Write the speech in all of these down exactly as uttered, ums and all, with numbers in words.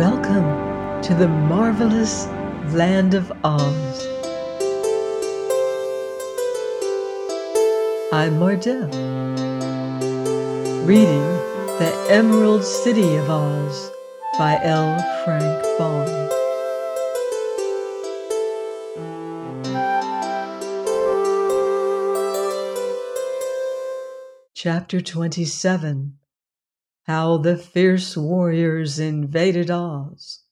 Welcome to the marvelous Land of Oz. I'm Mardell, reading The Emerald City of Oz by L. Frank Baum. Chapter twenty-seven. How the Fierce Warriors Invaded Oz.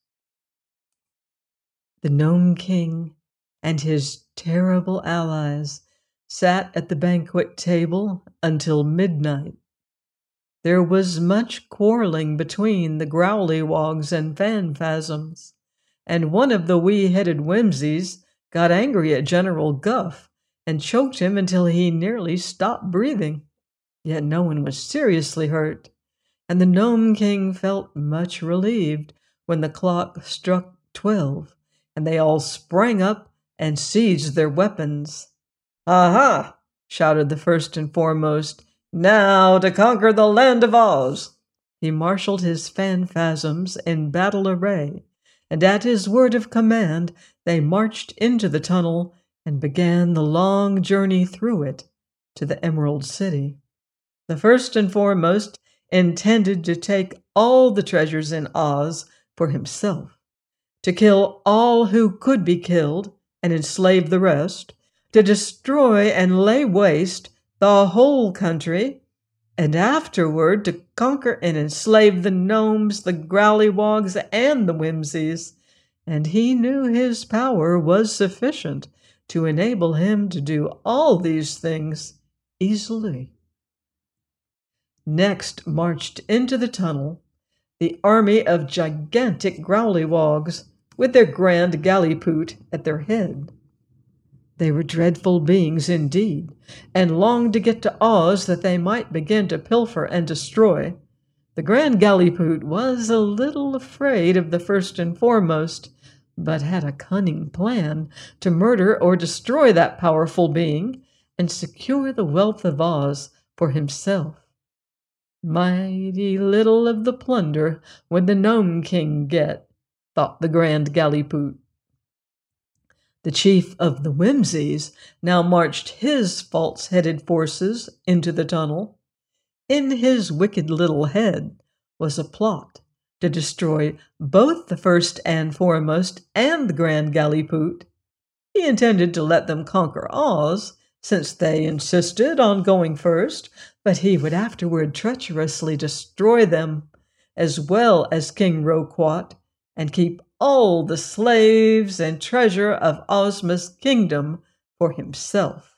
The Gnome King and his terrible allies sat at the banquet table until midnight. There was much quarreling between the Growlywogs and Phanfasms, and one of the wee-headed Whimsies got angry at General Guff and choked him until he nearly stopped breathing. Yet no one was seriously hurt, and the Gnome King felt much relieved when the clock struck twelve, and they all sprang up and seized their weapons. "Aha!" shouted the first and foremost. "Now to conquer the land of Oz!" He marshaled his Phanfasms in battle array, and at his word of command they marched into the tunnel and began the long journey through it to the Emerald City. The first and foremost intended to take all the treasures in Oz for himself, to kill all who could be killed and enslave the rest, to destroy and lay waste the whole country, and afterward to conquer and enslave the gnomes, the Growlywogs, and the Whimsies, and he knew his power was sufficient to enable him to do all these things easily. Next marched into the tunnel the army of gigantic Growlywogs, with their Grand Gallipoot at their head. They were dreadful beings indeed, and longed to get to Oz that they might begin to pilfer and destroy. The Grand Gallipoot was a little afraid of the first and foremost, but had a cunning plan to murder or destroy that powerful being and secure the wealth of Oz for himself. "Mighty little of the plunder would the Gnome King get," thought the Grand Gallipoot. The chief of the Whimsies now marched his false-headed forces into the tunnel. In his wicked little head was a plot to destroy both the first and foremost and the Grand Gallipoot. He intended to let them conquer Oz, since they insisted on going first, but he would afterward treacherously destroy them, as well as King Roquat, and keep all the slaves and treasure of Ozma's kingdom for himself.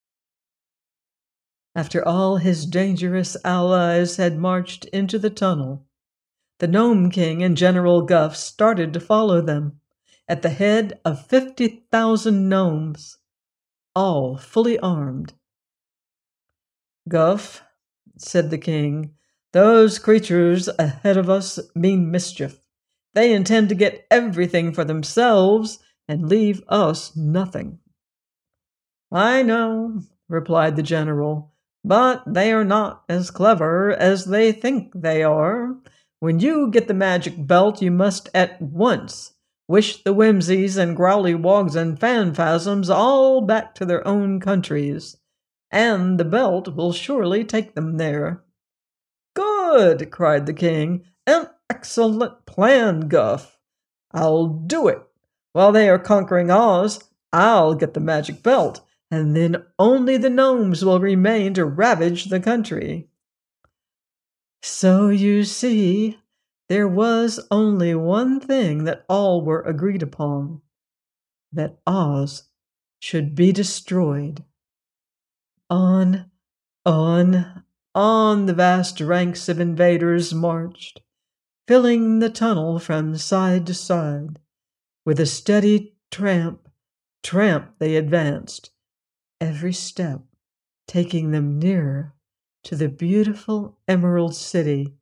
After all his dangerous allies had marched into the tunnel, the Gnome King and General Guff started to follow them, at the head of fifty thousand gnomes, all fully armed. "Guff," said the king, "those creatures ahead of us mean mischief. They intend to get everything for themselves and leave us nothing." "I know," replied the general, "but they are not as clever as they think they are. When you get the magic belt, you must at once wish the Whimsies and Growlywogs and Phanfasms all back to their own countries, and the belt will surely take them there." "Good!" cried the king. "An excellent plan, Guff. I'll do it. While they are conquering Oz, I'll get the magic belt, and then only the gnomes will remain to ravage the country." So you see, there was only one thing that all were agreed upon: that Oz should be destroyed. On, on, on the vast ranks of invaders marched, filling the tunnel from side to side. With a steady tramp, tramp they advanced, every step taking them nearer to the beautiful Emerald City.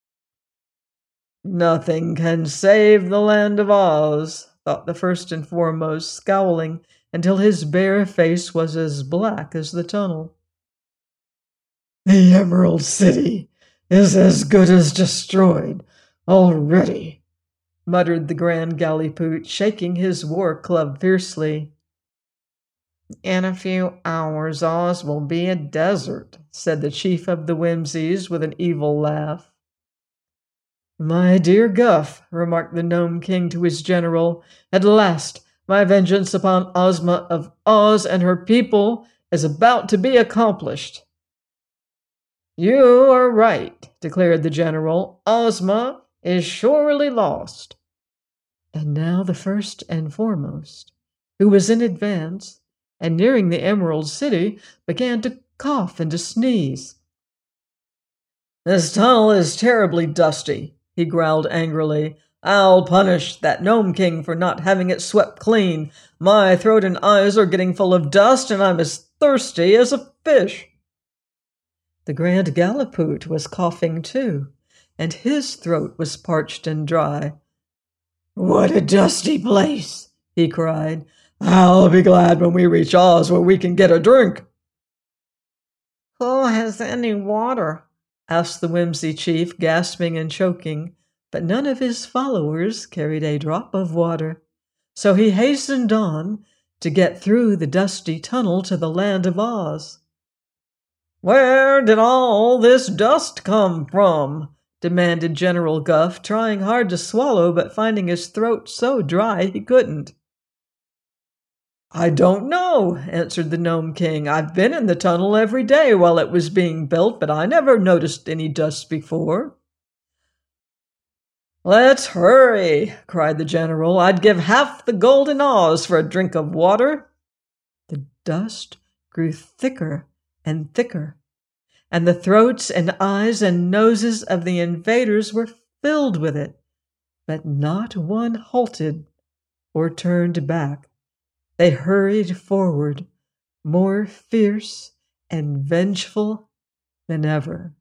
"Nothing can save the land of Oz," thought the first and foremost, scowling until his bare face was as black as the tunnel. "The Emerald City is as good as destroyed already," muttered the Grand Gallipoot, shaking his war club fiercely. In a few hours Oz will be a desert, said the chief of the Whimsies with an evil laugh. My dear Guff, remarked the Gnome King to his general, at last my vengeance upon Ozma of Oz and her people is about to be accomplished. You are right, declared the general. Ozma is surely lost. And now the first and foremost, who was in advance and nearing the Emerald City, began to cough and to sneeze. This tunnel is terribly dusty, he growled angrily. I'll punish that Gnome King for not having it swept clean. My throat and eyes are getting full of dust, and I'm as thirsty as a fish. The Grand Gallipoot was coughing too, and his throat was parched and dry. What a dusty place, he cried. I'll be glad when we reach Oz where we can get a drink. Who has any water? Asked the Whimsy Chief, gasping and choking, but none of his followers carried a drop of water, so he hastened on to get through the dusty tunnel to the land of Oz. Where did all this dust come from? Demanded General Guff, trying hard to swallow but finding his throat so dry he couldn't. I don't know, answered the Gnome King. I've been in the tunnel every day while it was being built, but I never noticed any dust before. Let's hurry, cried the general. I'd give half the gold in Oz for a drink of water. The dust grew thicker and thicker, and the throats and eyes and noses of the invaders were filled with it, but not one halted or turned back. They hurried forward, more fierce and vengeful than ever.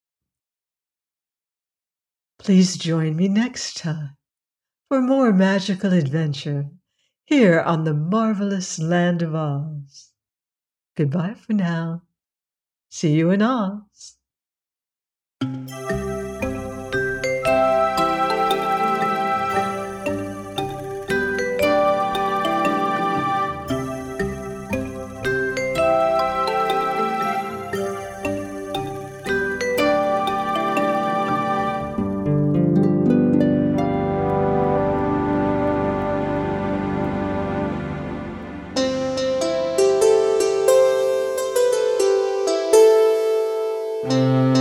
Please join me next time for more magical adventure here on the marvelous land of Oz. Goodbye for now. See you in Oz. Thank you.